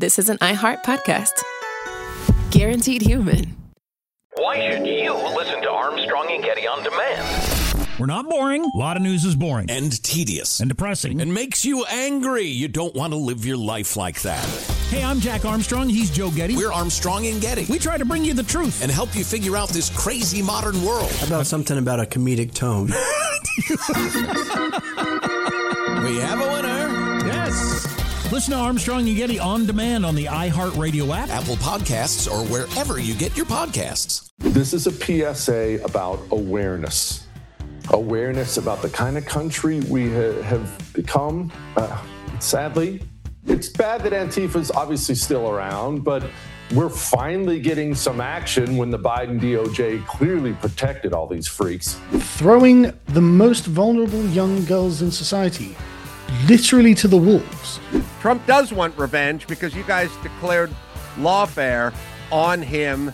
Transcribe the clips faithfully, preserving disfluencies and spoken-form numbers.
this is an iHeart podcast. Guaranteed human. Why should you listen to Armstrong and Getty on demand? We're not boring. A lot of news is boring. And tedious. And depressing. And makes you angry. You don't want to live your life like that. Hey, I'm Jack Armstrong. He's Joe Getty. We're Armstrong and Getty. We try to bring you the truth. And help you figure out this crazy modern world. How about something about a comedic tone? We have a winner. Yes. Listen to Armstrong and Getty on demand on the iHeartRadio app, Apple Podcasts, or wherever you get your podcasts. This is a P S A about awareness. Awareness about the kind of country we ha- have become. Uh, sadly, it's bad that Antifa's obviously still around, but we're finally getting some action when the Biden D O J clearly protected all these freaks. Throwing the most vulnerable young girls in society literally to the wolves. Trump does want revenge because you guys declared lawfare on him.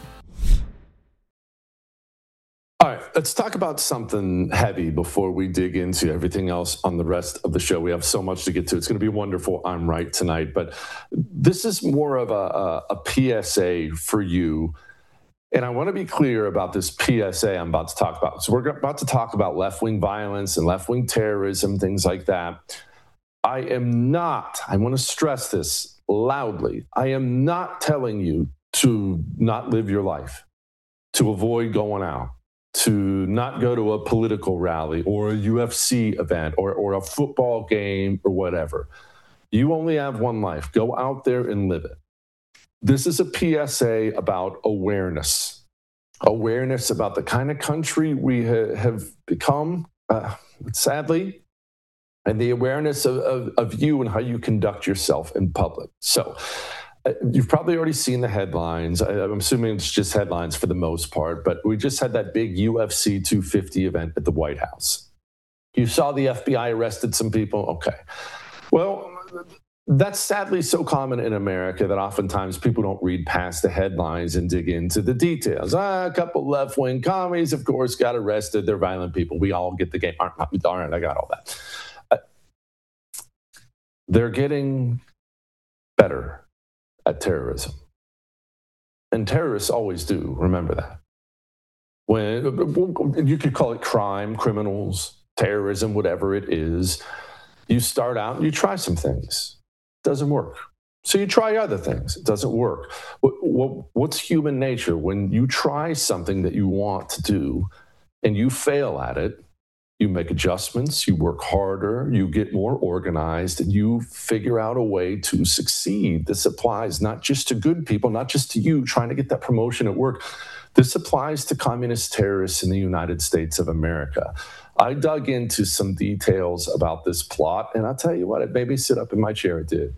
All right, let's talk about something heavy before we dig into everything else on the rest of the show. We have so much to get to. It's going to be wonderful. I'm right tonight. But this is more of a, a, a P S A for you. And I want to be clear about this P S A I'm about to talk about. So we're about to talk about left-wing violence and left-wing terrorism, things like that. I am not, I want to stress this loudly, I am not telling you to not live your life, to avoid going out, to not go to a political rally or a U F C event or, or a football game or whatever. You only have one life. Go out there and live it. This is a P S A about awareness. Awareness about the kind of country we ha- have become, uh, sadly, and the awareness of, of, of you and how you conduct yourself in public. So uh, you've probably already seen the headlines. I, I'm assuming it's just headlines for the most part, but we just had that big U F C two fifty event at the White House. You saw the F B I arrested some people? Okay. Well, that's sadly so common in America that oftentimes people don't read past the headlines and dig into the details. Ah, a couple left-wing commies, of course, got arrested. They're violent people. We all get the game. All right, I got all that. Uh, they're getting better at terrorism. And terrorists always do, remember that. When you could call it crime, criminals, terrorism, whatever it is, you start out and you try some things. Doesn't work. So you try other things. It doesn't work. What's human nature? When you try something that you want to do and you fail at it, you make adjustments, you work harder, you get more organized, and you figure out a way to succeed. This applies not just to good people, not just to you trying to get that promotion at work. This applies to communist terrorists in the United States of America. I dug into some details about this plot, and I'll tell you what, it made me sit up in my chair. It did.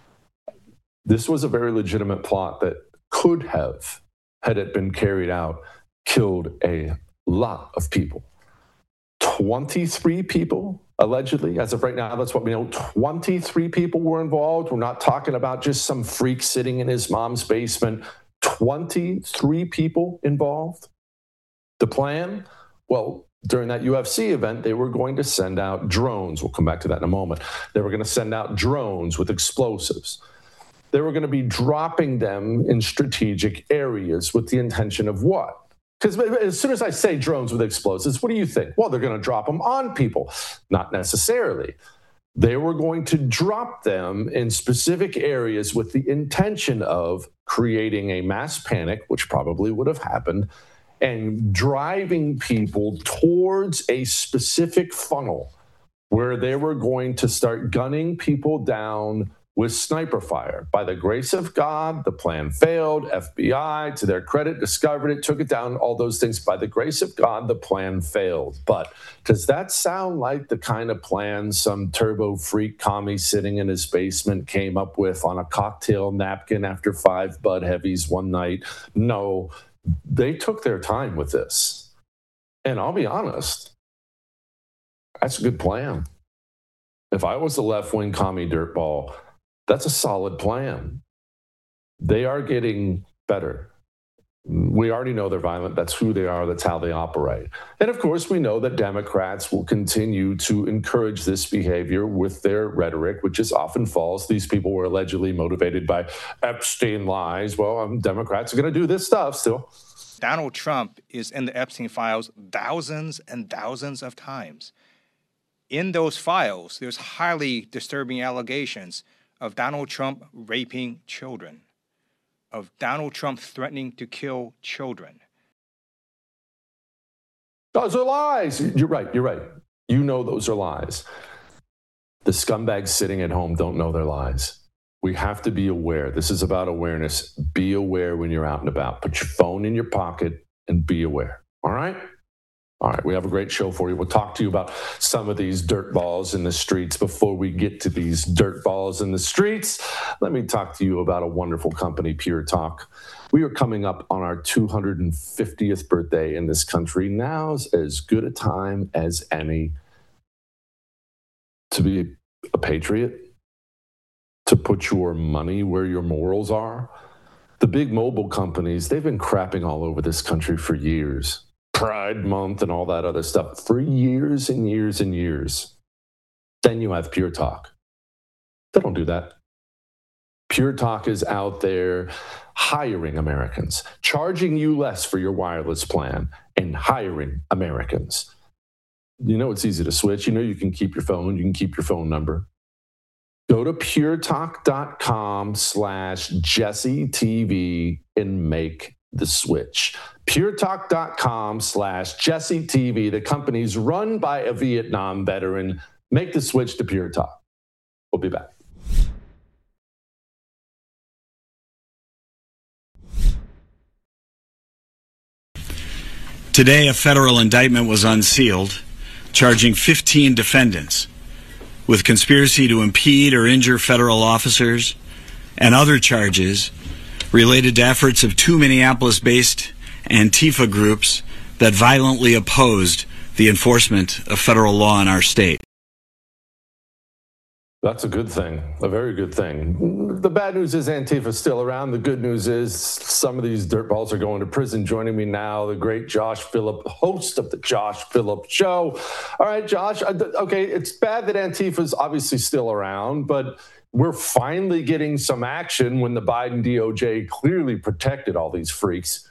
This was a very legitimate plot that could have, had it been carried out, killed a lot of people. twenty-three people, allegedly, as of right now, that's what we know. twenty-three people were involved. We're not talking about just some freak sitting in his mom's basement. twenty-three people involved. The plan? Well, during that U F C event, they were going to send out drones. We'll come back to that in a moment. They were going to send out drones with explosives. They were going to be dropping them in strategic areas with the intention of what? Because as soon as I say drones with explosives, what do you think? Well, they're going to drop them on people. Not necessarily. They were going to drop them in specific areas with the intention of creating a mass panic, which probably would have happened, and driving people towards a specific funnel where they were going to start gunning people down with sniper fire. By the grace of God, the plan failed. F B I, to their credit, discovered it, took it down, all those things. By the grace of God, the plan failed. But does that sound like the kind of plan some turbo freak commie sitting in his basement came up with on a cocktail napkin after five Bud Heavies one night? No. They took their time with this. And I'll be honest, that's a good plan. If I was a left-wing commie dirtball, that's a solid plan. They are getting better. We already know they're violent. That's who they are. That's how they operate. And of course, we know that Democrats will continue to encourage this behavior with their rhetoric, which is often false. These people were allegedly motivated by Epstein lies. Well, um, Democrats are going to do this stuff still. Donald Trump is in the Epstein files thousands and thousands of times. In those files, there's highly disturbing allegations of Donald Trump raping children, of Donald Trump threatening to kill children. Those are lies. You're right. You're right. You know those are lies. The scumbags sitting at home don't know their lies. We have to be aware. This is about awareness. Be aware when you're out and about. Put your phone in your pocket and be aware. All right? All right, we have a great show for you. We'll talk to you about some of these dirt balls in the streets. Before we get to these dirt balls in the streets, let me talk to you about a wonderful company, Pure Talk. We are coming up on our two hundred fiftieth birthday in this country. Now's as good a time as any to be a patriot, to put your money where your morals are. The big mobile companies, they've been crapping all over this country for years. Pride Month and all that other stuff for years and years and years. Then you have Pure Talk. They don't do that. Pure Talk is out there hiring Americans, charging you less for your wireless plan, and hiring Americans. You know it's easy to switch. You know you can keep your phone. You can keep your phone number. Go to puretalk.com slash Jesse TV and make the switch. puretalk.com slash Jesse TV. The company's run by a Vietnam veteran. Make the switch to Pure Talk. We'll be back. Today, a federal indictment was unsealed, charging fifteen defendants with conspiracy to impede or injure federal officers and other charges related to efforts of two Minneapolis-based Antifa groups that violently opposed the enforcement of federal law in our state. That's a good thing, a very good thing. The bad news is Antifa's still around. The good news is some of these dirtballs are going to prison. Joining me now, the great Josh Phillip, host of the Josh Phillip Show. All right, Josh, okay, it's bad that Antifa's obviously still around, but we're finally getting some action when the Biden D O J clearly protected all these freaks.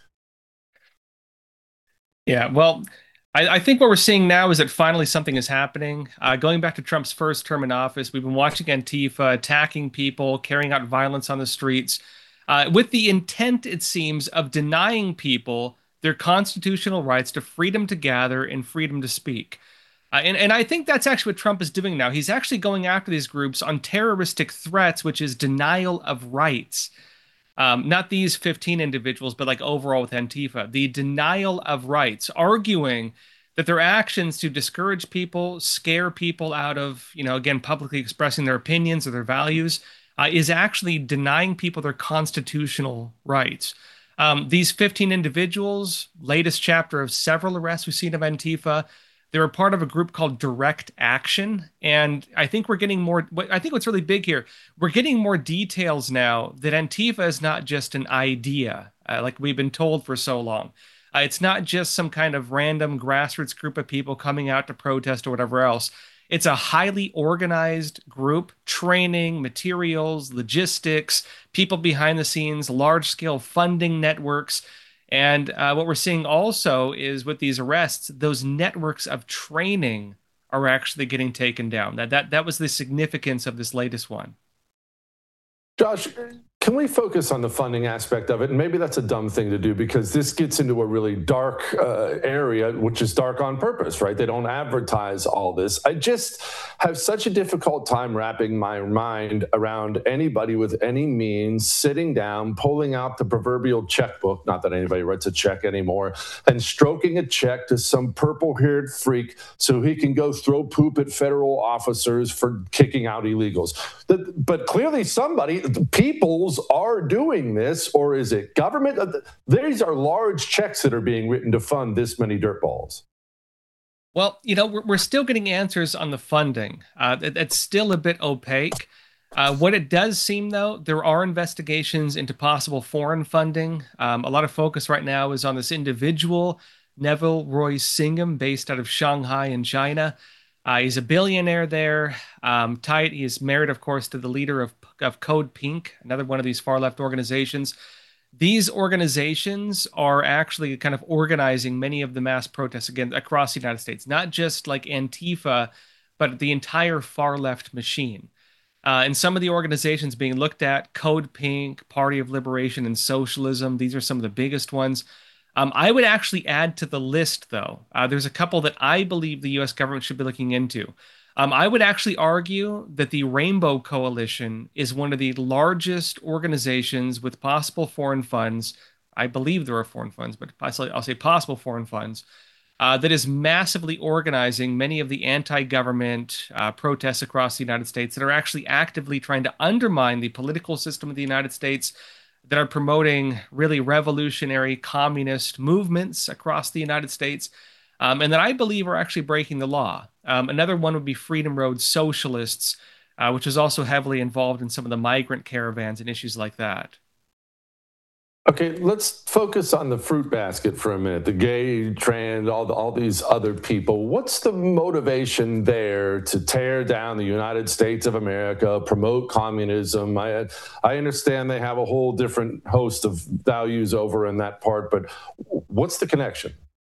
Yeah, well, I, I think what we're seeing now is that finally something is happening. Uh, going back to Trump's first term in office, we've been watching Antifa attacking people, carrying out violence on the streets, uh, with the intent, it seems, of denying people their constitutional rights to freedom to gather and freedom to speak. Uh, and, and I think that's actually what Trump is doing now. He's actually going after these groups on terroristic threats, which is denial of rights. Um, not these fifteen individuals, but like overall with Antifa, the denial of rights, arguing that their actions to discourage people, scare people out of, you know, again, publicly expressing their opinions or their values, uh, is actually denying people their constitutional rights. Um, these fifteen individuals, latest chapter of several arrests we've seen of Antifa, they were part of a group called Direct Action. And I think we're getting more, I think what's really big here, we're getting more details now that Antifa is not just an idea, uh, like we've been told for so long. Uh, it's not just some kind of random grassroots group of people coming out to protest or whatever else. It's a highly organized group, training, materials, logistics, people behind the scenes, large-scale funding networks. And uh, what we're seeing also is with these arrests, those networks of training are actually getting taken down. That that that was the significance of this latest one. Josh, can we focus on the funding aspect of it? And maybe that's a dumb thing to do because this gets into a really dark uh, area, which is dark on purpose, right? They don't advertise all this. I just have such a difficult time wrapping my mind around anybody with any means sitting down, pulling out the proverbial checkbook, not that anybody writes a check anymore, and stroking a check to some purple-haired freak so he can go throw poop at federal officers for kicking out illegals. But clearly somebody, people's are doing this, or is it government? These are large checks that are being written to fund this many dirtballs. Well, you know, we're, we're still getting answers on the funding. Uh, it, it's still a bit opaque. Uh, what it does seem, though, there are investigations into possible foreign funding. Um, a lot of focus right now is on this individual, Neville Roy Singham, based out of Shanghai in China. Uh, he's a billionaire there. Um, tight. He is married, of course, to the leader of, of Code Pink, another one of these far-left organizations. These organizations are actually kind of organizing many of the mass protests again across the United States, not just like Antifa, but the entire far-left machine. Uh, and some of the organizations being looked at, Code Pink, Party of Liberation and Socialism, these are some of the biggest ones. Um, I would actually add to the list, though. Uh, there's a couple that I believe the U S government should be looking into. Um, I would actually argue that the Rainbow Coalition is one of the largest organizations with possible foreign funds. I believe there are foreign funds, but I'll say possible foreign funds. Uh, that is massively organizing many of the anti-government uh, protests across the United States that are actually actively trying to undermine the political system of the United States, that are promoting really revolutionary communist movements across the United States, um, and that I believe are actually breaking the law. Um, another one would be Freedom Road Socialists, uh, which is also heavily involved in some of the migrant caravans and issues like that. Okay, let's focus on the fruit basket for a minute. The gay, trans, all, the, all these other people. What's the motivation there to tear down the United States of America, promote communism? I, I understand they have a whole different host of values over in that part, but what's the connection?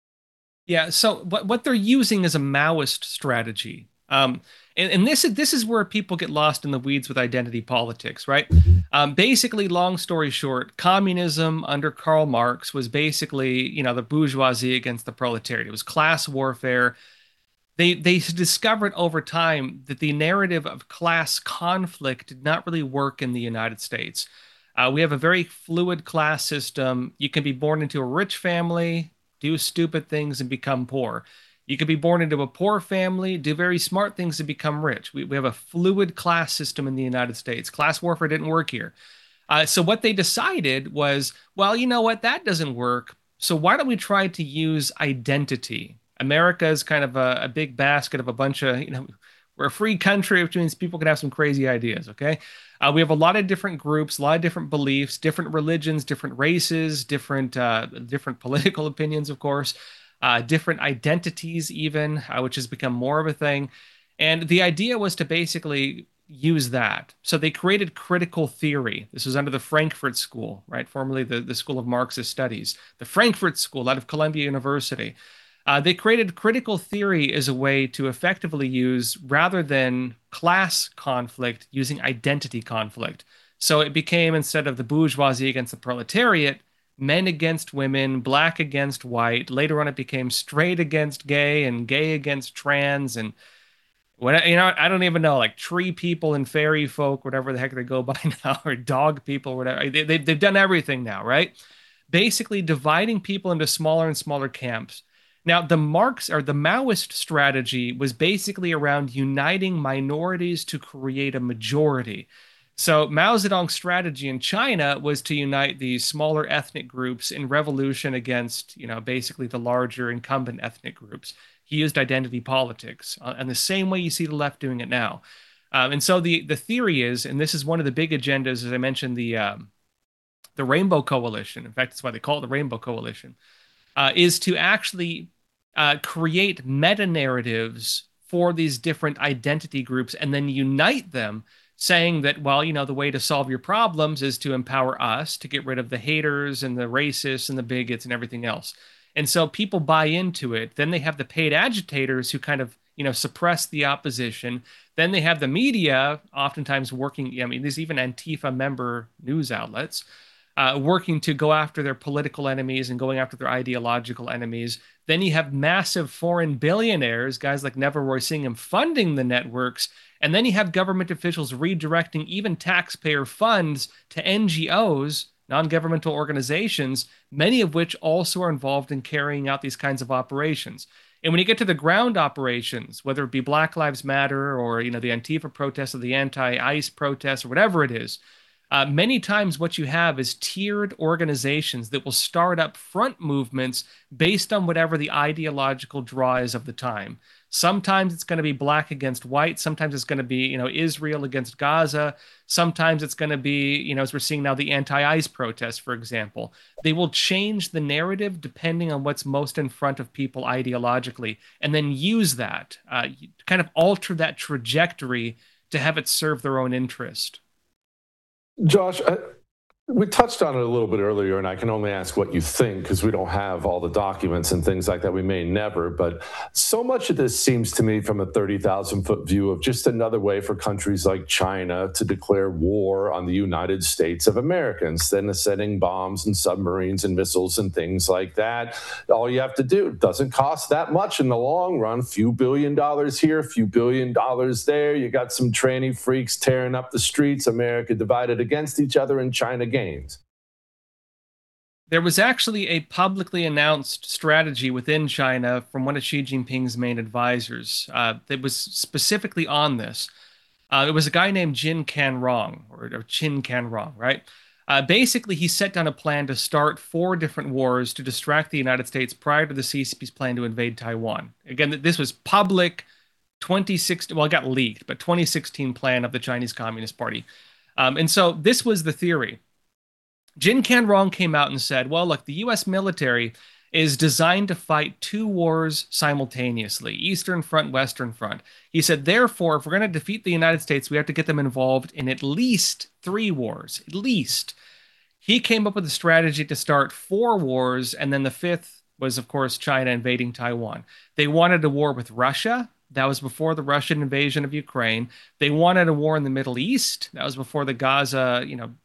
Yeah, so what, what they're using is a Maoist strategy. Um, and, and this, this is where people get lost in the weeds with identity politics, right? Um, basically, long story short, communism under Karl Marx was basically, you know, the bourgeoisie against the proletariat. It was class warfare. They, they discovered over time that the narrative of class conflict did not really work in the United States. Uh, we have a very fluid class system. You can be born into a rich family, do stupid things, and become poor. You could be born into a poor family, do very smart things to become rich. We, we have a fluid class system in the United States. Class warfare didn't work here. Uh, so what they decided was, well, you know what? That doesn't work. So why don't we try to use identity? America is kind of a, a big basket of a bunch of, you know, we're a free country, which means people can have some crazy ideas, okay? Uh, we have a lot of different groups, a lot of different beliefs, different religions, different races, different, uh, different political opinions, of course. Uh, different identities even, uh, which has become more of a thing. And the idea was to basically use that. So they created critical theory. This was under the Frankfurt School, right? Formerly the, the School of Marxist Studies. The Frankfurt School out of Columbia University. Uh, they created critical theory as a way to effectively use, rather than class conflict, using identity conflict. So it became, instead of the bourgeoisie against the proletariat, men against women, black against white. Later on, it became straight against gay and gay against trans. And what, you know, I don't even know, like tree people and fairy folk, whatever the heck they go by now, or dog people, whatever. They, they, they've done everything now, right? Basically dividing people into smaller and smaller camps. Now, the Marx or the Maoist strategy was basically around uniting minorities to create a majority. So Mao Zedong's strategy in China was to unite these smaller ethnic groups in revolution against, you know, basically the larger incumbent ethnic groups. He used identity politics, uh, and the same way you see the left doing it now. Um, and so the the theory is, and this is one of the big agendas, as I mentioned, the um, the Rainbow Coalition. In fact, that's why they call it the Rainbow Coalition, uh, is to actually uh, create meta narratives for these different identity groups and then unite them, saying that, well, you know, the way to solve your problems is to empower us to get rid of the haters and the racists and the bigots and everything else. And so people buy into it. Then they have the paid agitators who kind of, you know, suppress the opposition. Then they have the media, oftentimes working, I mean, there's even Antifa member news outlets, uh, working to go after their political enemies and going after their ideological enemies. Then you have massive foreign billionaires, guys like Neville Roy Singham, funding the networks. And then you have government officials redirecting even taxpayer funds to N G Os, non-governmental organizations, many of which also are involved in carrying out these kinds of operations. And when you get to the ground operations, whether it be Black Lives Matter or, you know, the Antifa protests or the anti-ICE protests or whatever it is, uh, many times what you have is tiered organizations that will start up front movements based on whatever the ideological draw is of the time. Sometimes it's going to be black against white. Sometimes it's going to be, you know, Israel against Gaza. Sometimes it's going to be, you know, as we're seeing now, the anti-ICE protests, for example. They will change the narrative depending on what's most in front of people ideologically, and then use that, uh, kind of alter that trajectory to have it serve their own interest. Josh, I, we touched on it a little bit earlier, and I can only ask what you think because we don't have all the documents and things like that. We may never, but so much of this seems to me from a thirty thousand foot view of just another way for countries like China to declare war on the United States of America instead of sending bombs and submarines and missiles and things like that. All you have to do, it doesn't cost that much in the long run. Few billion dollars here, few billion dollars there. You got some tranny freaks tearing up the streets, America divided against each other, and China gains. There was actually a publicly announced strategy within China from one of Xi Jinping's main advisors uh, that was specifically on this. Uh, it was a guy named Jin Canrong, or, or Qin Canrong, right? Uh, basically, he set down a plan to start four different wars to distract the United States prior to the C C P's plan to invade Taiwan. Again, this was public twenty sixteen, well, it got leaked, but twenty sixteen plan of the Chinese Communist Party. Um, and so this was the theory. Jin Canrong came out and said, well, look, the U S military is designed to fight two wars simultaneously, Eastern Front, Western Front. He said, therefore, if we're going to defeat the United States, we have to get them involved in at least three wars, at least. He came up with a strategy to start four wars, and then the fifth was, of course, China invading Taiwan. They wanted a war with Russia. That was before the Russian invasion of Ukraine. They wanted a war in the Middle East. That was before the Gaza, you know,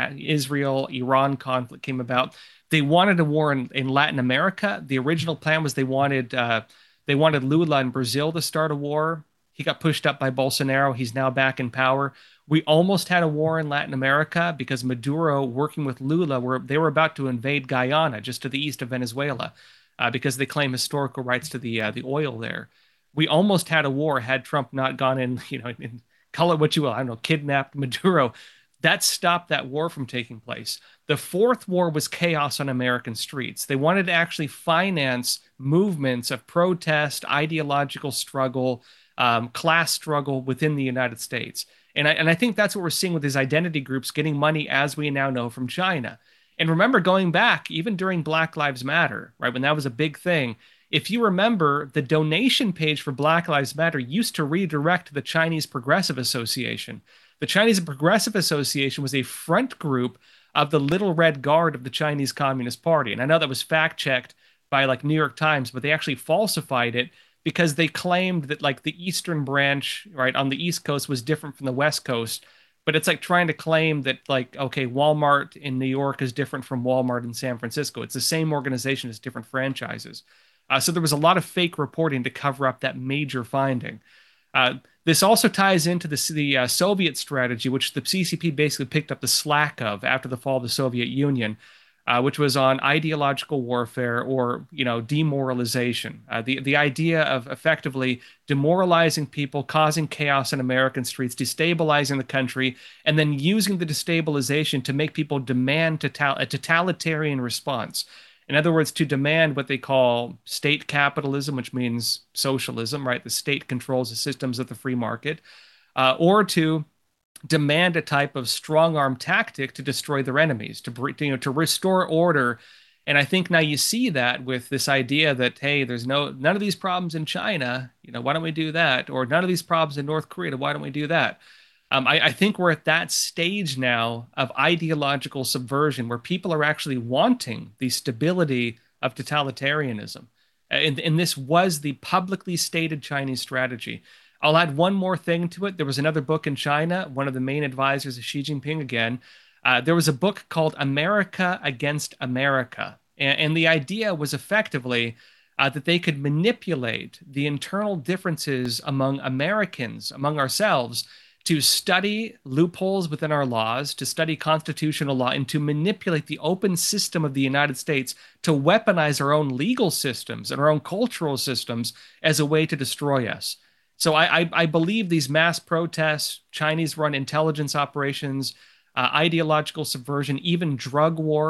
Israel, Iran conflict came about. They wanted a war in, in Latin America. The original plan was they wanted uh, they wanted Lula in Brazil to start a war. He got pushed up by Bolsonaro. He's now back in power. We almost had a war in Latin America because Maduro, working with Lula, were they were about to invade Guyana, just to the east of Venezuela, uh, because they claim historical rights to the uh, the oil there. We almost had a war had Trump not gone in, you know, in, call it what you will, I don't know, kidnapped Maduro. That stopped that war from taking place. The fourth war was chaos on American streets. They wanted to actually finance movements of protest, ideological struggle, um, class struggle within the United States. And I, and I think that's what we're seeing with these identity groups getting money, as we now know, from China. And remember, going back, even during Black Lives Matter, right, when that was a big thing, if you remember, the donation page for Black Lives Matter used to redirect to the Chinese Progressive Association. The Chinese Progressive Association was a front group of the Little Red Guard of the Chinese Communist Party. And I know that was fact-checked by like New York Times, but they actually falsified it because they claimed that like the Eastern branch, right, on the East Coast was different from the West Coast. But it's like trying to claim that like, okay, Walmart in New York is different from Walmart in San Francisco. It's the same organization as different franchises. Uh, so there was a lot of fake reporting to cover up that major finding. Uh, this also ties into the, the uh, Soviet strategy, which the C C P basically picked up the slack of after the fall of the Soviet Union, uh, which was on ideological warfare or, you know, demoralization. Uh, the, the idea of effectively demoralizing people, causing chaos in American streets, destabilizing the country, and then using the destabilization to make people demand total- a totalitarian response. In other words, to demand what they call state capitalism, which means socialism, right? The state controls the systems of the free market, uh, or to demand a type of strong-arm tactic to destroy their enemies, to you know, to restore order. And I think now you see that with this idea that, hey, there's no none of these problems in China, you know, why don't we do that? Or none of these problems in North Korea, why don't we do that? Um, I, I think we're at that stage now of ideological subversion where people are actually wanting the stability of totalitarianism. And, and this was the publicly stated Chinese strategy. I'll add one more thing to it. There was another book in China, one of the main advisors of Xi Jinping again. Uh, there was a book called America Against America. And, and the idea was effectively uh, that they could manipulate the internal differences among Americans, among ourselves, to study loopholes within our laws, to study constitutional law, and to manipulate the open system of the United States to weaponize our own legal systems and our own cultural systems as a way to destroy us. So I, I, I believe these mass protests, Chinese-run intelligence operations, uh, ideological subversion, even drug war,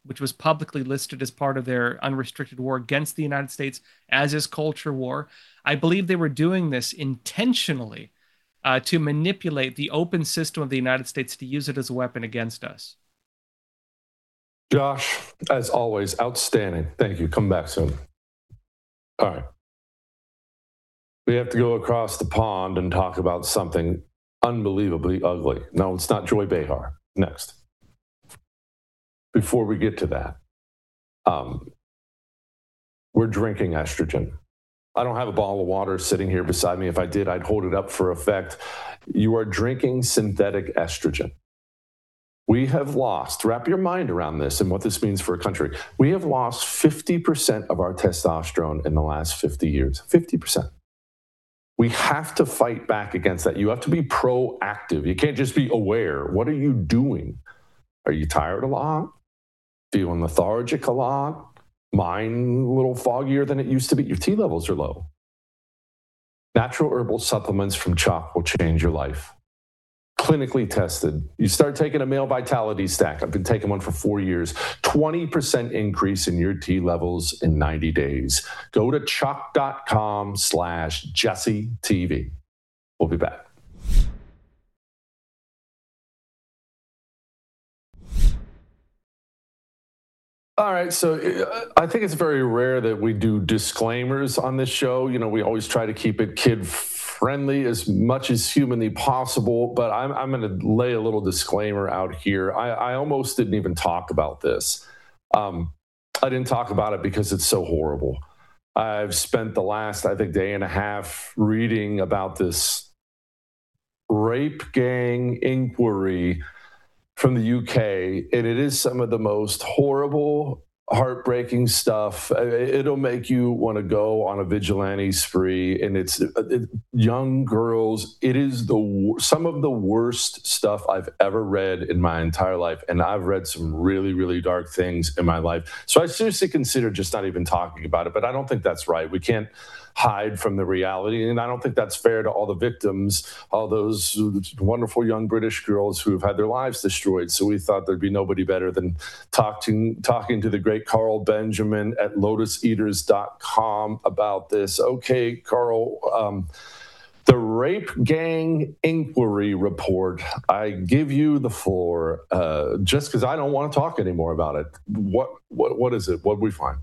which was publicly listed as part of their unrestricted war against the United States, as is culture war. I believe they were doing this intentionally uh, to manipulate the open system of the United States to use it as a weapon against us. Josh, as always, outstanding. Thank you. Come back soon. All right. We have to go across the pond and talk about something unbelievably ugly. No, it's not Joy Behar. Next. Before we get to that, um, we're drinking estrogen. I don't have a bottle of water sitting here beside me. If I did, I'd hold it up for effect. You are drinking synthetic estrogen. We have lost, wrap your mind around this and what this means for a country. We have lost fifty percent of our testosterone in the last fifty years. fifty percent. We have to fight back against that. You have to be proactive. You can't just be aware. What are you doing? Are you tired a lot? Feeling lethargic a lot? Mind a little foggier than it used to be? Your T levels are low. Natural herbal supplements from Choq will change your life. Clinically tested. You start taking a male vitality stack. I've been taking one for four years. twenty percent increase in your T levels in ninety days. Go to choq.com slash Jesse TV. We'll be back. All right, so I think it's very rare that we do disclaimers on this show. You know, we always try to keep it kid-friendly as much as humanly possible, but I'm, I'm going to lay a little disclaimer out here. I, I almost didn't even talk about this. Um, I didn't talk about it because it's so horrible. I've spent the last, I think, day and a half reading about this rape gang inquiry from the U K, and it is some of the most horrible, heartbreaking stuff. It'll make you want to go on a vigilante spree, and it's it, young girls. It is the some of the worst stuff I've ever read in my entire life, and I've read some really, really dark things in my life. So I seriously consider just not even talking about it, but I don't think that's right. We can't hide from the reality, and I don't think that's fair to all the victims, all those wonderful young British girls who have had their lives destroyed. So we thought there'd be nobody better than talking talking to the great Carl Benjamin at lotus eaters dot com about this. Okay, Carl, um, the Rape Gang Inquiry Report. I give you the floor, uh, just because I don't want to talk anymore about it. What what what is it? What did we find?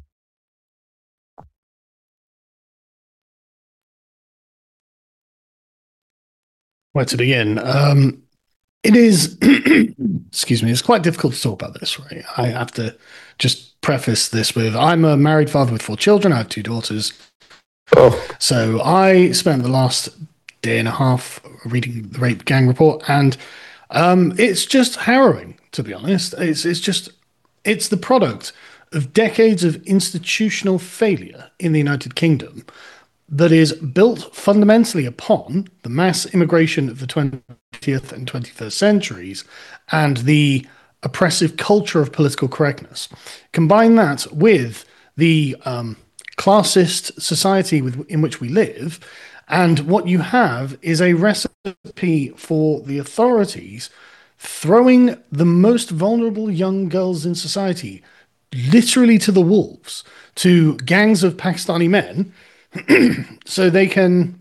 Where to begin? Um, it is, excuse me, it's quite difficult to talk about this, right? I have to just preface this with, I'm a married father with four children. I have two daughters. Oh. So I spent the last day and a half reading the Rape Gang Report, and um, it's just harrowing, to be honest. It's, it's just, it's the product of decades of institutional failure in the United Kingdom that is built fundamentally upon the mass immigration of the twentieth and twenty-first centuries and the oppressive culture of political correctness. Combine that with the um, classist society with, in which we live, and what you have is a recipe for the authorities throwing the most vulnerable young girls in society literally to the wolves, to gangs of Pakistani men, so they can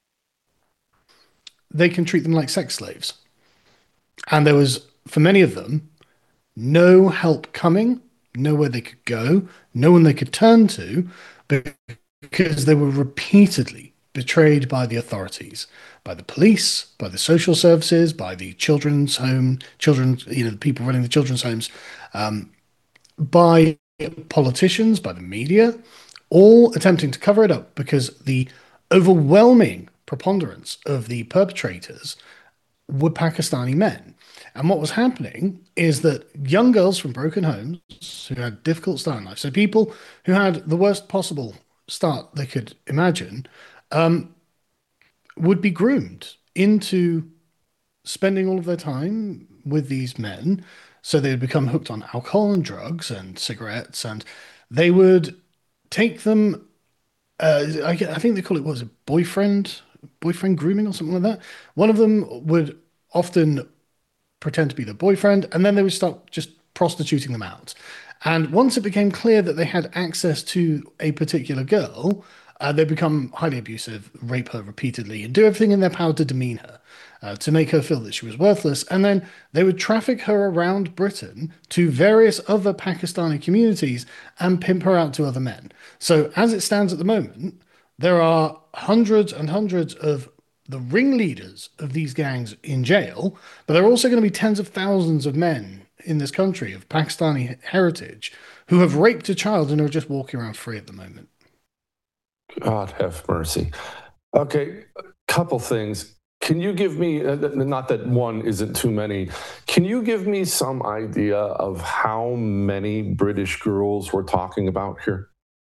they can treat them like sex slaves. And there was, for many of them, no help coming, nowhere they could go, no one they could turn to, because they were repeatedly betrayed by the authorities, by the police, by the social services, by the children's home, children, you know, the people running the children's homes, um, by politicians, by the media, all attempting to cover it up because the overwhelming preponderance of the perpetrators were Pakistani men. And what was happening is that young girls from broken homes who had difficult start in life, so people who had the worst possible start they could imagine, um, would be groomed into spending all of their time with these men. So they would become hooked on alcohol and drugs and cigarettes, and they would take them, uh, I, I think they call it, what was it, boyfriend, boyfriend grooming or something like that. One of them would often pretend to be the boyfriend, and then they would start just prostituting them out. And once it became clear that they had access to a particular girl, uh, they become highly abusive, rape her repeatedly, and do everything in their power to demean her, uh, to make her feel that she was worthless. And then they would traffic her around Britain to various other Pakistani communities and pimp her out to other men. So as it stands at the moment, there are hundreds and hundreds of the ringleaders of these gangs in jail, but there are also going to be tens of thousands of men in this country of Pakistani heritage who have raped a child and are just walking around free at the moment. God have mercy. Okay, a couple things. Can you give me, uh, not that one isn't too many, can you give me some idea of how many British girls we're talking about here?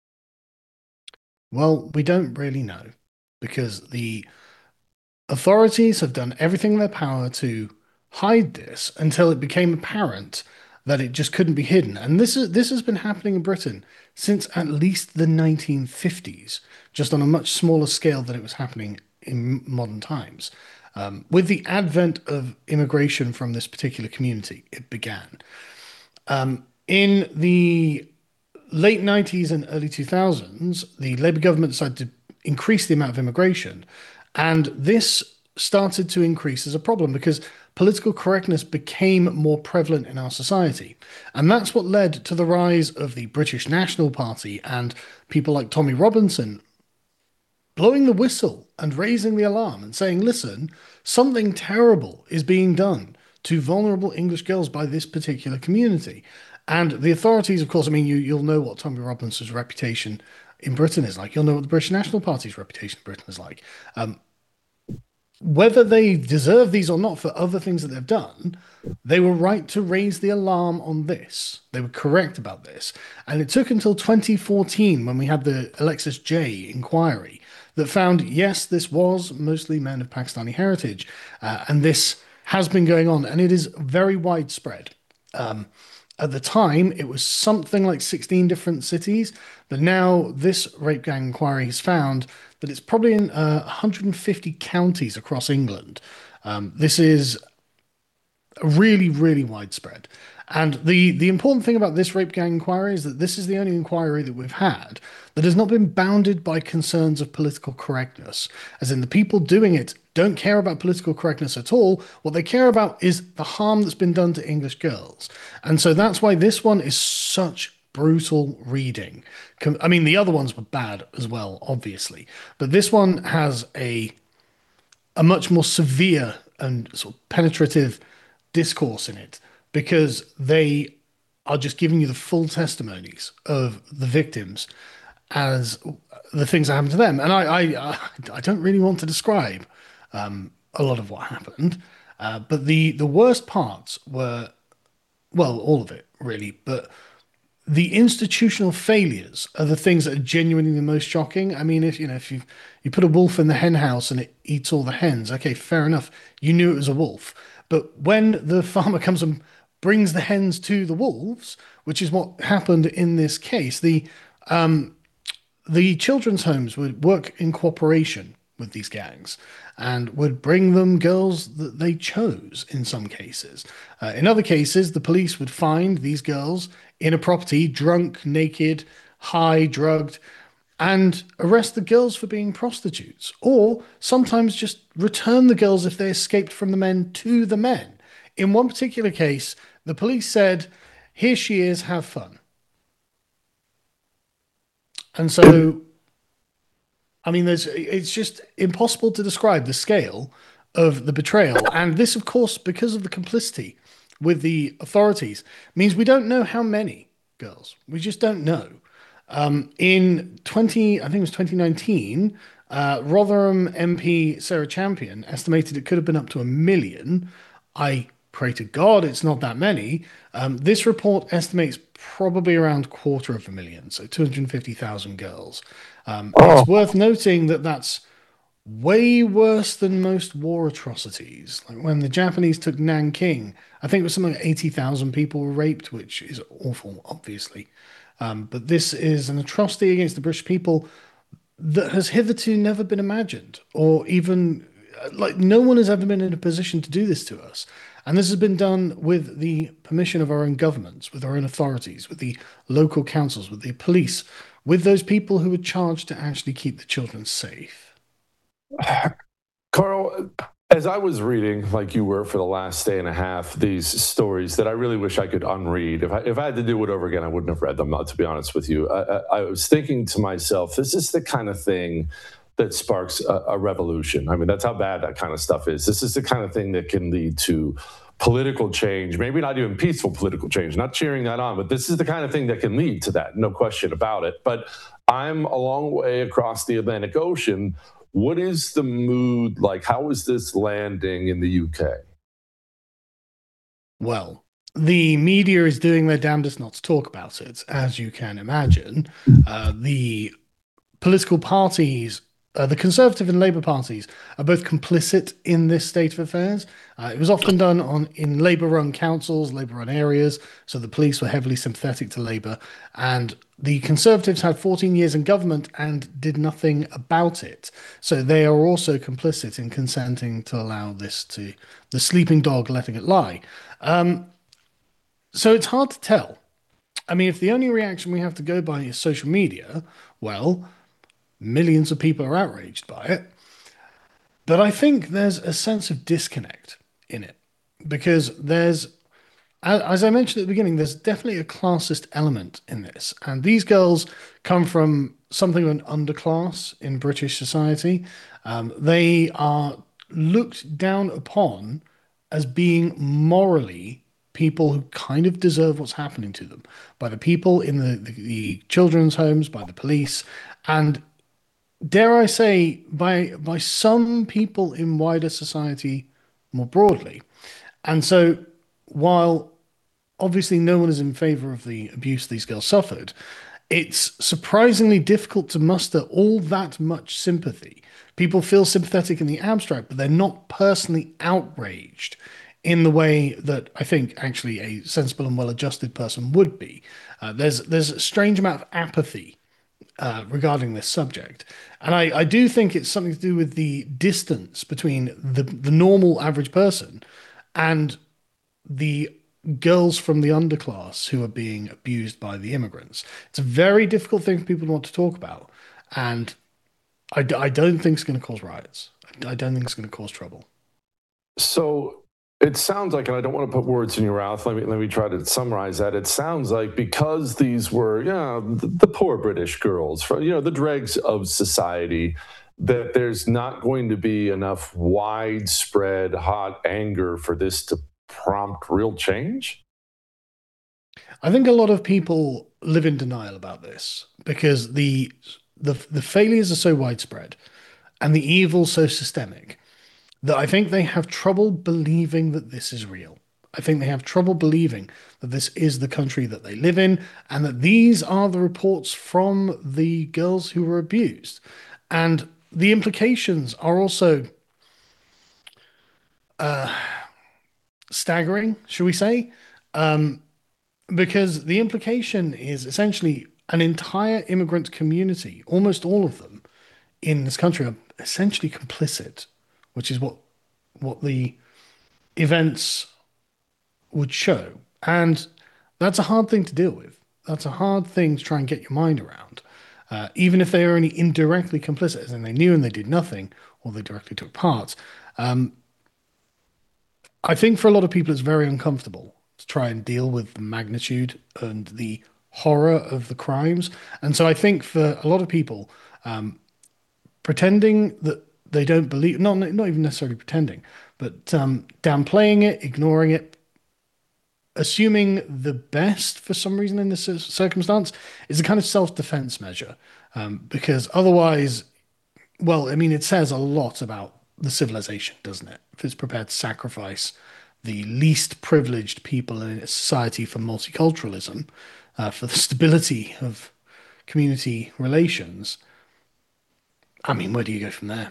Well, we don't really know, because the authorities have done everything in their power to hide this until it became apparent that it just couldn't be hidden. And this is this has been happening in Britain since at least the nineteen fifties, just on a much smaller scale than it was happening in modern times. Um, with the advent of immigration from this particular community, it began. Um, in the late nineties and early two thousands, the Labour government decided to increase the amount of immigration, and this started to increase as a problem because political correctness became more prevalent in our society. And that's what led to the rise of the British National Party and people like Tommy Robinson blowing the whistle and raising the alarm and saying, listen, something terrible is being done to vulnerable English girls by this particular community. And the authorities, of course, I mean, you, you'll know what Tommy Robinson's reputation in Britain is like. You'll know what the British National Party's reputation in Britain is like. Um, whether they deserve these or not for other things that they've done, they were right to raise the alarm on this. They were correct about this. And it took until twenty fourteen, when we had the Alexis J inquiry, that found, yes, this was mostly men of Pakistani heritage. Uh, and this has been going on, and it is very widespread. Um, At the time, it was something like sixteen different cities, but now this rape gang inquiry has found that it's probably in uh, one hundred fifty counties across England. Um, this is really, really widespread. And the, the important thing about this rape gang inquiry is that this is the only inquiry that we've had that has not been bounded by concerns of political correctness. As in, the people doing it don't care about political correctness at all. What they care about is the harm that's been done to English girls. And so that's why this one is such brutal reading. I mean, the other ones were bad as well, obviously. But this one has a, a much more severe and sort of penetrative discourse in it, because they are just giving you the full testimonies of the victims as the things that happened to them. And I, I, I don't really want to describe um, a lot of what happened, uh, but the, the worst parts were, well, all of it really, but the institutional failures are the things that are genuinely the most shocking. I mean, if you know, if you you put a wolf in the hen house and it eats all the hens, okay, fair enough, you knew it was a wolf. But when the farmer comes and brings the hens to the wolves, which is what happened in this case, the um, the children's homes would work in cooperation with these gangs and would bring them girls that they chose in some cases. Uh, in other cases, the police would find these girls in a property, drunk, naked, high, drugged, and arrest the girls for being prostitutes, or sometimes just return the girls if they escaped from the men to the men. In one particular case, the police said, here she is, have fun. And so, I mean, there's, it's just impossible to describe the scale of the betrayal. And this, of course, because of the complicity with the authorities, means we don't know how many girls. We just don't know. Um, in twenty, I think it was twenty nineteen, uh, Rotherham M P Sarah Champion estimated it could have been up to a million. I pray to God it's not that many. Um, this report estimates probably around a quarter of a million, so two hundred fifty thousand girls. Um, oh. It's worth noting that that's way worse than most war atrocities. Like when the Japanese took Nanking, I think it was something like eighty thousand people were raped, which is awful, obviously. Um, but this is an atrocity against the British people that has hitherto never been imagined, or even, like, no one has ever been in a position to do this to us. And this has been done with the permission of our own governments, with our own authorities, with the local councils, with the police, with those people who were charged to actually keep the children safe. Carl, as I was reading, like you were for the last day and a half, these stories that I really wish I could unread. If I, if I had to do it over again, I wouldn't have read them, to be honest with you. I, I, I was thinking to myself, this is the kind of thing that sparks a, a revolution. I mean, that's how bad that kind of stuff is. This is the kind of thing that can lead to political change, maybe not even peaceful political change, not cheering that on, but this is the kind of thing that can lead to that, no question about it. But I'm a long way across the Atlantic Ocean. What is the mood like? How is this landing in the U K? Well, the media is doing their damnedest not to talk about it, as you can imagine. Uh, the political parties, uh, the Conservative and Labour parties, are both complicit in this state of affairs. Uh, it was often done on in Labour-run councils, Labour-run areas, so the police were heavily sympathetic to Labour, and the Conservatives had fourteen years in government and did nothing about it. So they are also complicit in consenting to allow this to, the sleeping dog letting it lie. Um, so it's hard to tell. I mean, if the only reaction we have to go by is social media, well, millions of people are outraged by it. But I think there's a sense of disconnect in it, because there's, as I mentioned at the beginning, there's definitely a classist element in this. And these girls come from something of an underclass in British society. Um, they are looked down upon as being morally people who kind of deserve what's happening to them by the people in the, the, the children's homes, by the police, and dare I say, by by some people in wider society more broadly. And so while obviously no one is in favor of the abuse these girls suffered, it's surprisingly difficult to muster all that much sympathy. People feel sympathetic in the abstract, but they're not personally outraged in the way that I think actually a sensible and well-adjusted person would be. Uh, there's there's a strange amount of apathy uh, regarding this subject. And I, I do think it's something to do with the distance between the, the normal average person and the girls from the underclass who are being abused by the immigrants. It's a very difficult thing for people to want to talk about. And I, I don't think it's going to cause riots. I don't think it's going to cause trouble. So it sounds like, and I don't want to put words in your mouth, let me let me try to summarize that. It sounds like because these were, you know, the, the poor British girls, from, you know, the dregs of society, that there's not going to be enough widespread hot anger for this to prompt real change? I think a lot of people live in denial about this because the the the failures are so widespread and the evil so systemic that I think they have trouble believing that this is real. I think they have trouble believing that this is the country that they live in and that these are the reports from the girls who were abused. And the implications are also uh, staggering, shall we say? Um, because the implication is essentially an entire immigrant community, almost all of them in this country, are essentially complicit, which is what what the events would show. And that's a hard thing to deal with. That's a hard thing to try and get your mind around. Uh, even if they are only indirectly complicit, as in they knew and they did nothing, or they directly took part. Um, I think for a lot of people it's very uncomfortable to try and deal with the magnitude and the horror of the crimes. And so I think for a lot of people, um, pretending that they don't believe, not, not even necessarily pretending, but um, downplaying it, ignoring it, assuming the best for some reason in this circumstance is a kind of self-defense measure. Um, because otherwise, well, I mean, it says a lot about the civilization, doesn't it? If it's prepared to sacrifice the least privileged people in a society for multiculturalism, uh, for the stability of community relations, I mean, where do you go from there?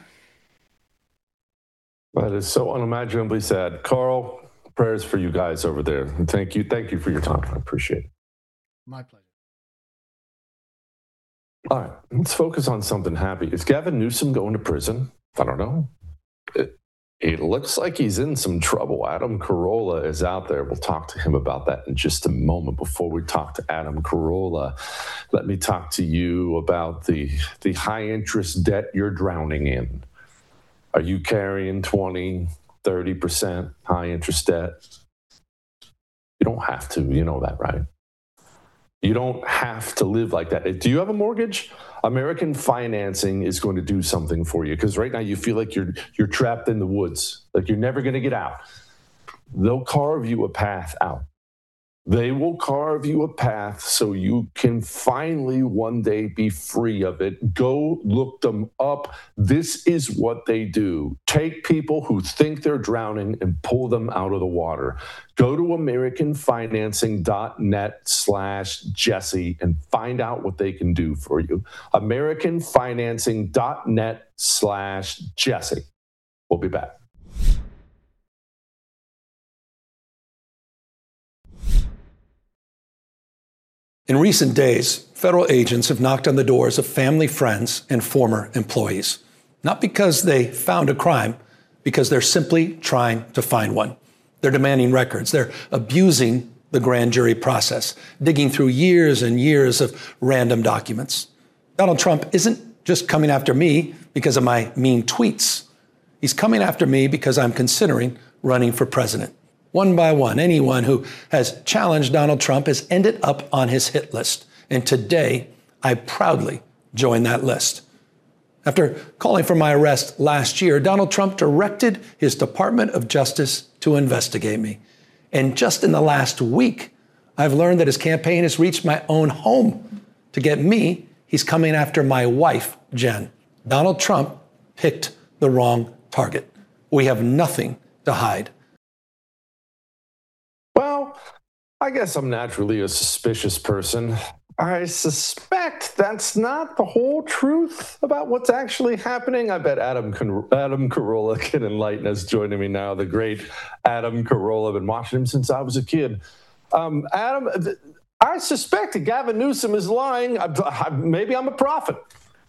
That is so unimaginably sad. Carl, prayers for you guys over there. And thank you. Thank you for your time. I appreciate it. My pleasure. All right, let's focus on something happy. Is Gavin Newsom going to prison? I don't know. It looks like he's in some trouble. Adam Carolla is out there. We'll talk to him about that in just a moment. Before we talk to Adam Carolla, let me talk to you about the, the high-interest debt you're drowning in. Are you carrying twenty, thirty percent high-interest debt? You don't have to. You know that, right? You don't have to live like that. Do you have a mortgage? American Financing is going to do something for you, because right now you feel like you're you're trapped in the woods, like you're never going to get out. They'll carve you a path out. They will carve you a path so you can finally one day be free of it. Go look them up. This is what they do. Take people who think they're drowning and pull them out of the water. Go to American Financing dot net slash Jesse and find out what they can do for you. American Financing dot net slash Jesse. We'll be back. In recent days, federal agents have knocked on the doors of family, friends, and former employees. Not because they found a crime, because they're simply trying to find one. They're demanding records. They're abusing the grand jury process, digging through years and years of random documents. Donald Trump isn't just coming after me because of my mean tweets. He's coming after me because I'm considering running for president. One by one, anyone who has challenged Donald Trump has ended up on his hit list. And today, I proudly join that list. After calling for my arrest last year, Donald Trump directed his Department of Justice to investigate me. And just in the last week, I've learned that his campaign has reached my own home. To get me, he's coming after my wife, Jen. Donald Trump picked the wrong target. We have nothing to hide. Well, I guess I'm naturally a suspicious person. I suspect that's not the whole truth about what's actually happening. I bet Adam Adam Carolla can enlighten us. Joining me now, the great Adam Carolla. I've been watching him since I was a kid. Um, Adam, I suspect that Gavin Newsom is lying. I, I, maybe I'm a prophet.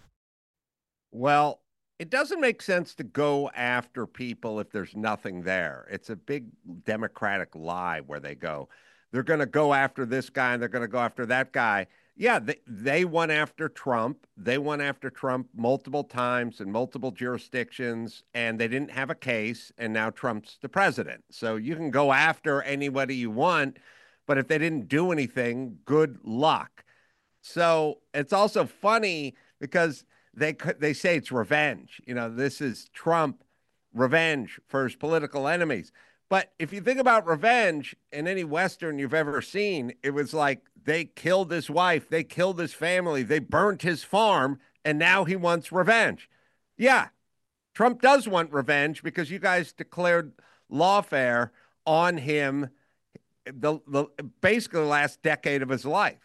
Well, it doesn't make sense to go after people if there's nothing there. It's a big Democratic lie where they go, they're going to go after this guy and they're going to go after that guy. Yeah, they, they went after Trump. They went after Trump multiple times in multiple jurisdictions, and they didn't have a case, and now Trump's the president. So you can go after anybody you want, but if they didn't do anything, good luck. So it's also funny because they they say it's revenge. You know, this is Trump revenge for his political enemies. But if you think about revenge in any Western you've ever seen, it was like they killed his wife, they killed his family, they burnt his farm, and now he wants revenge. Yeah, Trump does want revenge because you guys declared lawfare on him the, the basically the last decade of his life.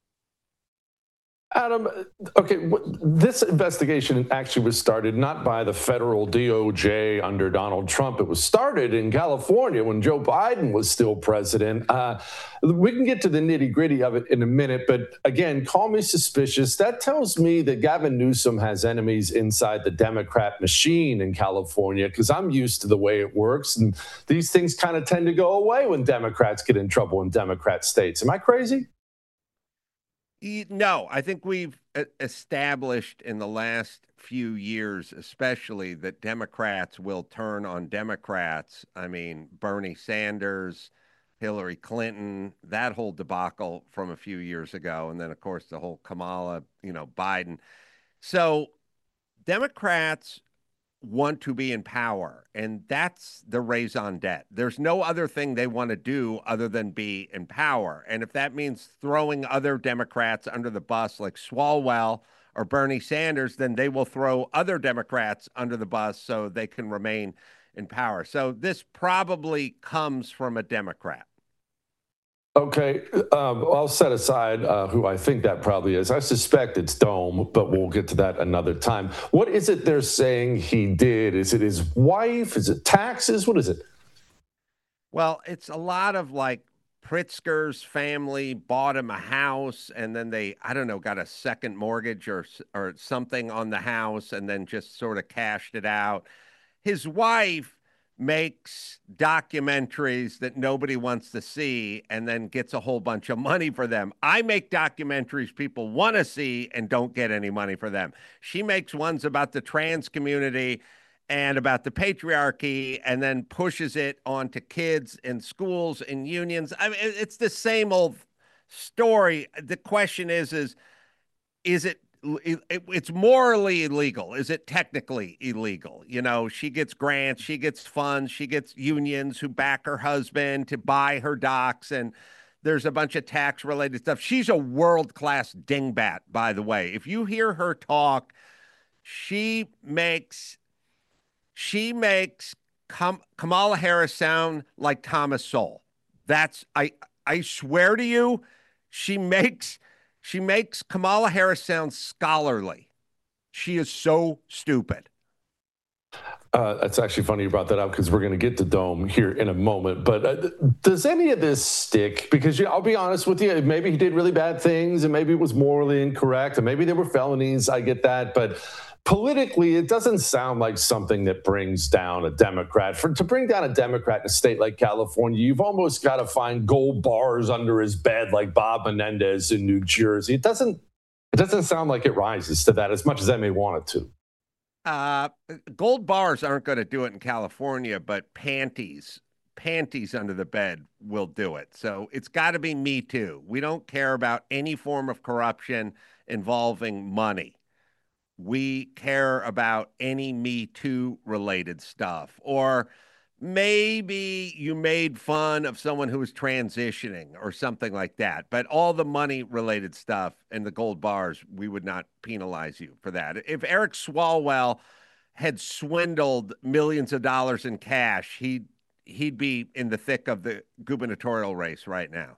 Adam, okay, this investigation actually was started not by the federal D O J under Donald Trump. It was started in California when Joe Biden was still president. Uh, we can get to the nitty gritty of it in a minute, but again, call me suspicious. That tells me that Gavin Newsom has enemies inside the Democrat machine in California, because I'm used to the way it works. And these things kind of tend to go away when Democrats get in trouble in Democrat states. Am I crazy? No, I think we've established in the last few years, especially, that Democrats will turn on Democrats. I mean, Bernie Sanders, Hillary Clinton, that whole debacle from a few years ago. And then, of course, the whole Kamala, you know, Biden. So Democrats want to be in power, and that's the raison d'etre. There's no other thing they want to do other than be in power. And if that means throwing other Democrats under the bus like Swalwell or Bernie Sanders, then they will throw other Democrats under the bus so they can remain in power. So this probably comes from a Democrat. Okay, um, I'll set aside uh, who I think that probably is. I suspect it's Dome, but we'll get to that another time. What is it they're saying he did? Is it his wife? Is it taxes? What is it? Well, it's a lot of like Pritzker's family bought him a house, and then they, I don't know, got a second mortgage or or something on the house, and then just sort of cashed it out. His wife makes documentaries that nobody wants to see and then gets a whole bunch of money for them. I make documentaries people want to see and don't get any money for them. She makes ones about the trans community and about the patriarchy and then pushes it onto kids and schools and unions. I mean, it's the same old story. The question is, is, is it it's morally illegal? Is it technically illegal? You know, she gets grants, she gets funds, she gets unions who back her husband to buy her docs, and there's a bunch of tax related stuff. She's a world-class dingbat, by the way. If you hear her talk, she makes she makes Kam- Kamala Harris sound like Thomas Sowell. That's I I swear to you, she makes She makes Kamala Harris sound scholarly. She is so stupid. Uh, it's actually funny you brought that up because we're going to get to Dome here in a moment. But uh, does any of this stick? Because you know, I'll be honest with you, maybe he did really bad things and maybe it was morally incorrect and maybe they were felonies. I get that. But politically, it doesn't sound like something that brings down a Democrat. For to bring down a Democrat in a state like California, you've almost got to find gold bars under his bed like Bob Menendez in New Jersey. It doesn't it doesn't sound like it rises to that as much as I may want it to. Uh, gold bars aren't going to do it in California, but panties, panties under the bed will do it. So it's got to be Me Too. We don't care about any form of corruption involving money. We care about any Me Too related stuff. Or maybe you made fun of someone who was transitioning or something like that. But all the money related stuff and the gold bars, we would not penalize you for that. If Eric Swalwell had swindled millions of dollars in cash, he'd, he'd be in the thick of the gubernatorial race right now.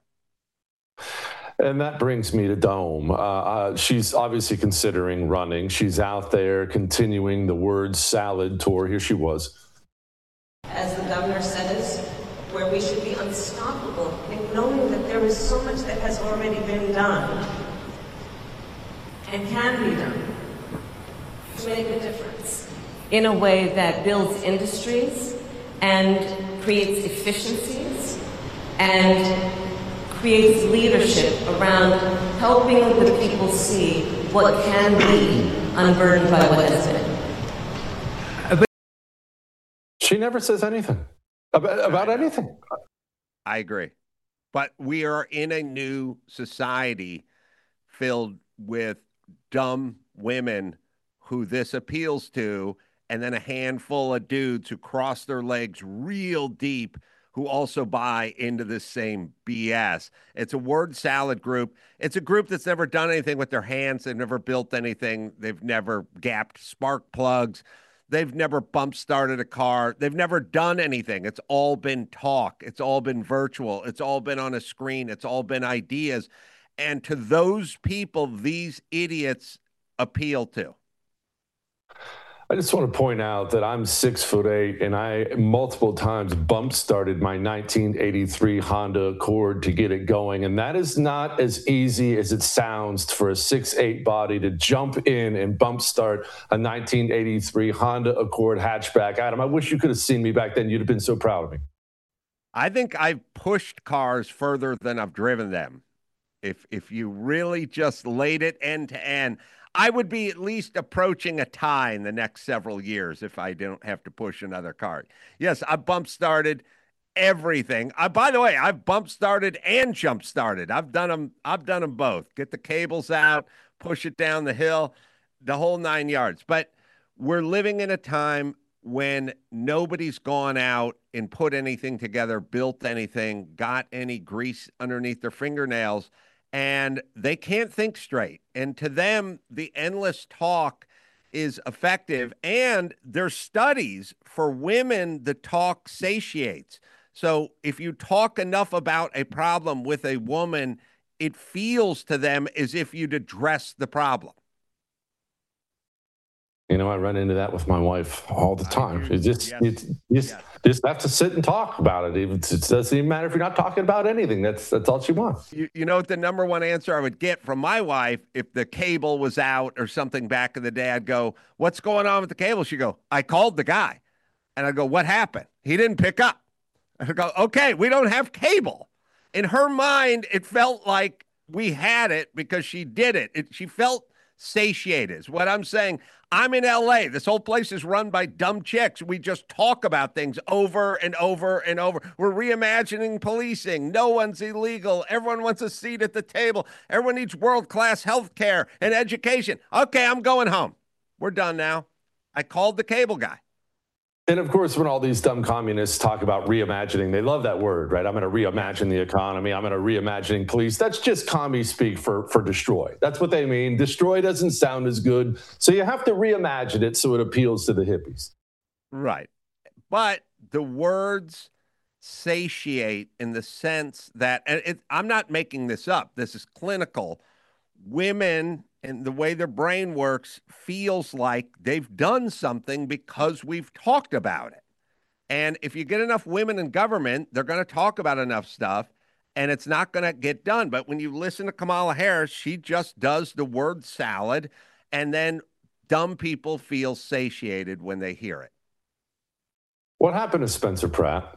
And that brings me to Dome. Uh, uh, she's obviously considering running. She's out there continuing the word salad tour. Here she was. As the governor says, where we should be unstoppable in knowing that there is so much that has already been done and can be done to make a difference in a way that builds industries and creates efficiencies and creates leadership around helping the people see what can be unburdened by what has been. She never says anything about, about anything. I agree. But we are in a new society filled with dumb women who this appeals to, and then a handful of dudes who cross their legs real deep who also buy into this same B S. It's a word salad group. It's a group that's never done anything with their hands. They've never built anything. They've never gapped spark plugs. They've never bump started a car. They've never done anything. It's all been talk. It's all been virtual. It's all been on a screen. It's all been ideas. And to those people, these idiots appeal to. I just want to point out that I'm six foot eight and I multiple times bump started my nineteen eighty-three Honda Accord to get it going. And that is not as easy as it sounds for a six eight body to jump in and bump start a nineteen eighty-three Honda Accord hatchback. Adam, I wish you could have seen me back then. You'd have been so proud of me. I think I've pushed cars further than I've driven them. If, if you really just laid it end to end, I would be at least approaching a tie in the next several years if I don't have to push another car. Yes, I bump started everything. I, by the way, I've bump started and jump started. I've done them. I've done them both. Get the cables out, push it down the hill, the whole nine yards. But we're living in a time when nobody's gone out and put anything together, built anything, got any grease underneath their fingernails, and they can't think straight. And to them, the endless talk is effective. And there's studies for women, the talk satiates. So if you talk enough about a problem with a woman, it feels to them as if you'd address the problem. You know, I run into that with my wife all the time. It just, yes. it, you just, yes. just have to sit and talk about it. It doesn't even matter if you're not talking about anything. That's that's all she wants. You, you know what the number one answer I would get from my wife if the cable was out or something back in the day? I'd go, "What's going on with the cable?" She'd go, "I called the guy." And I go, what happened? He didn't pick up. I go, okay, we don't have cable. In her mind, it felt like we had it because she did it. it she felt satiated is what I'm saying. I'm in L A. This whole place is run by dumb chicks. We just talk about things over and over and over. We're reimagining policing. No one's illegal. Everyone wants a seat at the table. Everyone needs world-class health care and education. Okay, I'm going home. We're done now. I called the cable guy. And of course, when all these dumb communists talk about reimagining, they love that word, right? I'm going to reimagine the economy. I'm going to reimagining police. That's just commie speak for, for destroy. That's what they mean. Destroy doesn't sound as good. So you have to reimagine it so it appeals to the hippies. Right. But the words satiate in the sense that, and it, I'm not making this up. This is clinical. Women and the way their brain works feels like they've done something because we've talked about it. And if you get enough women in government, they're going to talk about enough stuff and it's not going to get done. But when you listen to Kamala Harris, she just does the word salad and then dumb people feel satiated when they hear it. What happened to Spencer Pratt?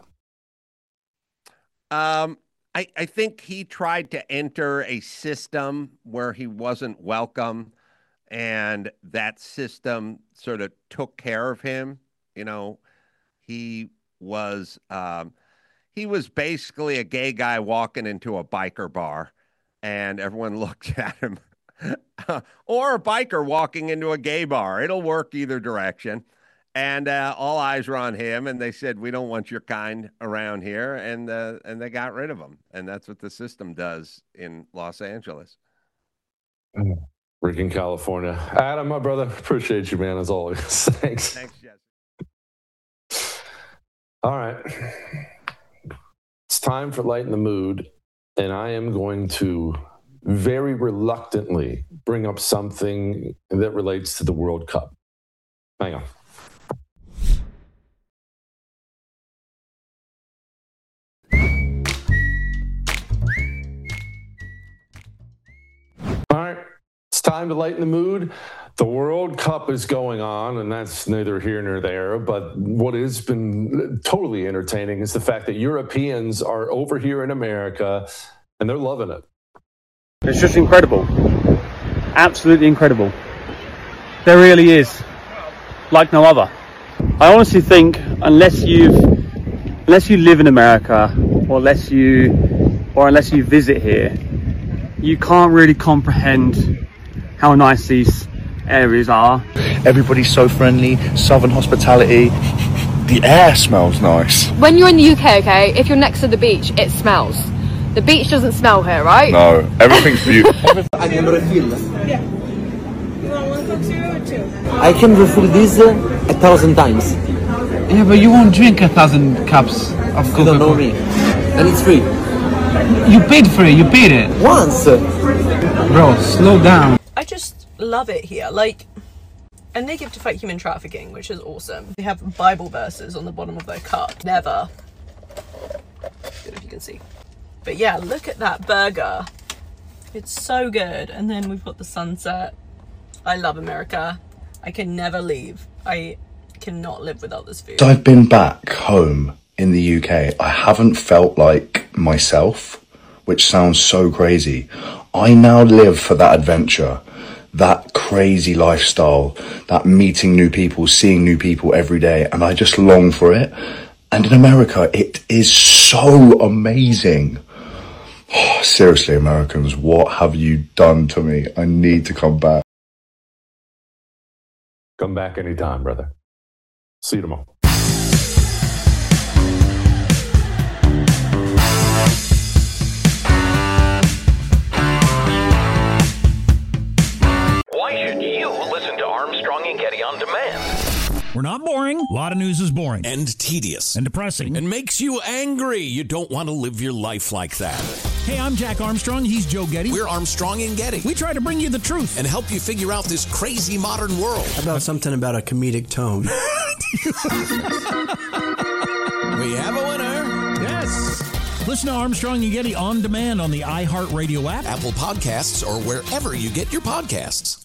Um, I, I think he tried to enter a system where he wasn't welcome, and that system sort of took care of him. You know, he was um, he was basically a gay guy walking into a biker bar, and everyone looked at him. Or a biker walking into a gay bar. It'll work either direction. And uh, all eyes were on him, and they said, we don't want your kind around here, and uh, and they got rid of him. And that's what the system does in Los Angeles. Freaking California. Adam, my brother, appreciate you, man, as always. Thanks. Thanks, Jesse. All right. It's time for Lighten the Mood, and I am going to very reluctantly bring up something that relates to the World Cup. Hang on. All right, it's time to lighten the mood. The World Cup is going on, and that's neither here nor there. But what has been totally entertaining is the fact that Europeans are over here in America, and they're loving it. It's just incredible. Absolutely incredible. There really is. Like no other. I honestly think unless you've unless you live in America or unless you or unless you visit here, you can't really comprehend how nice these areas are. Everybody's so friendly, southern hospitality. The air smells nice. When you're in the U K, okay, if you're next to the beach, it smells. The beach doesn't smell here, right? No, everything's beautiful. I can refill. Yeah. You want one Coke Zero or two? I can refill this uh, a thousand times. Yeah, but you won't drink a thousand cups of Coca-Cola. You don't know me. And it's free. You paid for it, you paid it. Once. Bro, slow down. I just love it here. Like, and they give to fight human trafficking, which is awesome. They have Bible verses on the bottom of their cup. Never. Good if you can see. But yeah, look at that burger. It's so good. And then we've got the sunset. I love America. I can never leave. I cannot live without this food. I've been back home in the U K. I haven't felt like myself, which sounds so crazy. I now live for that adventure, that crazy lifestyle, that meeting new people, seeing new people every day, and I just long for it. And in America, it is so amazing. Oh, seriously, Americans, what have you done to me? I need to come back. Come back anytime, brother. See you tomorrow. Why should you listen to Armstrong and Getty on demand? We're not boring. A lot of news is boring. And tedious. And depressing. And makes you angry. You don't want to live your life like that. Hey, I'm Jack Armstrong. He's Joe Getty. We're Armstrong and Getty. We try to bring you the truth. And help you figure out this crazy modern world. How about something about a comedic tone? We have a winner. Yes. Listen to Armstrong and Getty on demand on the iHeartRadio app, Apple Podcasts, or wherever you get your podcasts.